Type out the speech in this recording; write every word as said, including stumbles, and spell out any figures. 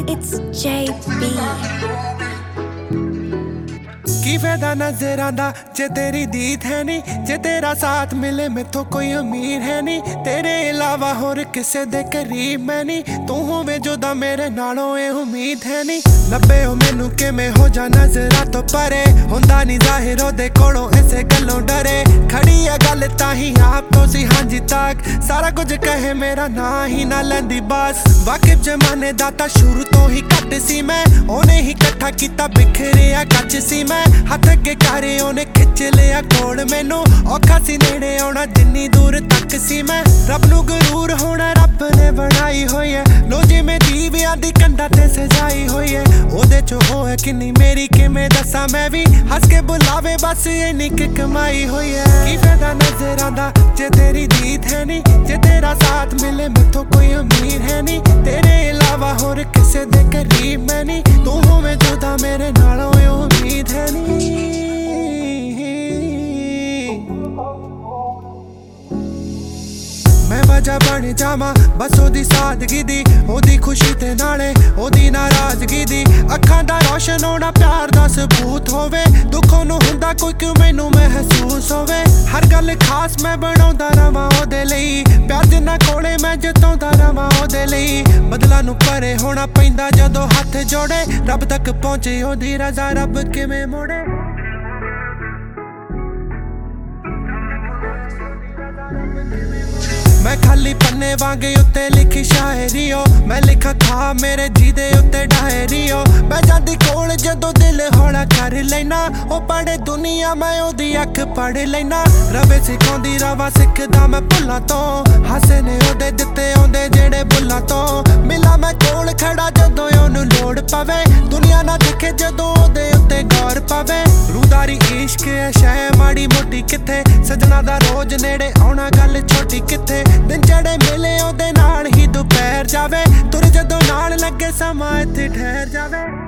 It's J B. की फायदा नजर आंदा जे तेरी दीद है नी, जे तेरा साथ मिले मैथों कोई अमीर है नी। तेरे इलावा होर किसे दे करीब मैं नी, तू होवे जुदा मेरे नालों ए उम्मीद है नी। नब्बे हो मैनू किवें हो जा नजरां तो परे, हुंदा नी ज़ाहिर ओदे कोलों इसे गल्लों डरे। खड़ी है गल ताही आप तो सी हांजी तक, सारा कुछ कहे मेरा ना ही ना लैंदी बस। वाकिफ जमाने दा तां शुरू तो ही घट सी मैं, ओने ही कट्ठा कीता बिखरिया कच सी मैं। हथ अगे करे ओने खिच लिया कोल मैनू, औखा सी नेड़े आउणा जिन्नी दूर तक सी मैं। रब नू गरूर होना रब ने बनाई होई है, लो जिवें दीवियां दी कंधा ते सजाई होई है। ओदे चो होए किन्नी मेरी किवें दस्सां मैं भी, हस के बुलावे बस इन्नी क कमाई होई है। की फायदा नजर आंदा जे तेरी दीद है नी, जे तेरा साथ मिले मैथों कोई अमीर है नी। तेरे इलावा होर किसे दे करीब मैं नी, तू होवें जुदा मेरे नालों ए उम्मीद है नी। मैं वजह बन जावां बस ओदी सादगी दी, ओदी खुशी ते नाले ओदी नाराजगी दी। अखां दा रोशन होना प्यार दा सबूत होवे, दुखों नू हुंदा कोई क्यों मैनू महसूस होवे। हर गल खास मैं बनाउंदा रवां ओदे लई, प्यार जिन्ना कोले मैं जताउंदा रवां ओदे लई। बदला नू परे होना पैंदा जदों हत्थ जोड़े, रब तक पहुंचे ओदी रज़ा रब किवें मोड़े। मैं खाली पन्ने वांगे उत्ते लिखी शायरी हो, मैं लिखा खा मेरे जी दे उत्ते डायरी हो। मैं जांदी कोल जदों दिल हौला कर लेना, ओ पढ़े दुनिया मैं ओदी अख पढ़ लेना। रवे सिखाउंदी रवा सिखदा मैं भुल्लां तो, हासे ने ओदे दित्ते आउंदे जेड़े बुल्लां तो। मिला मैं कोल खड़ा जदों ओनू लोड़ पवे, दुनिया ना दिखे जदों ओदे उत्ते गौर पवे। रूदारी इश्क है शै माड़ी मोटी किथे, सजना दा रोज नेड़े आउणा गल छोटी किथे। दिन चढ़े मिले ओदे नाल ही दोपहर जावे, तुर जदों नाल लगे समा इत्थे ठहर जावे।